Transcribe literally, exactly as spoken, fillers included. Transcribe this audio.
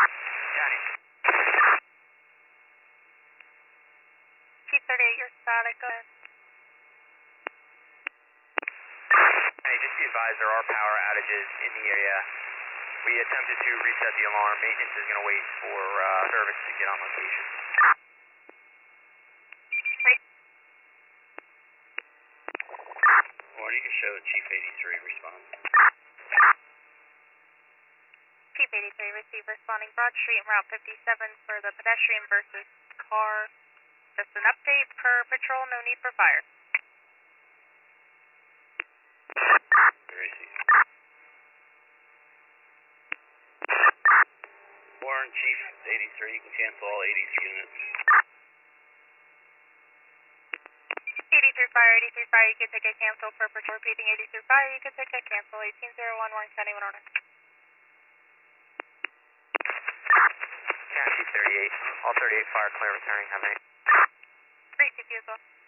Johnny. Chief thirty-eight, you're static, go ahead. Hey, just be advised there are power outages in the area. We attempted to reset the alarm. Maintenance is going to wait for uh, service to get on location. Morning, show Chief eighty-three respond. Chief eighty-three, receive responding Broad Street and Route fifty-seven for the pedestrian versus car. Just an update per patrol, no need for fire. Receive. Warren, Chief eighty-three, you can cancel all eighty-three units. eighty-three fire, eighty-three fire, you can take a cancel per patrol. Repeating eighty-three fire, you can take a cancel. eighteen oh one, Warren County, Winona. Yeah, Chief thirty-eight. All thirty-eight fire clear returning, have a night. Receive you as well.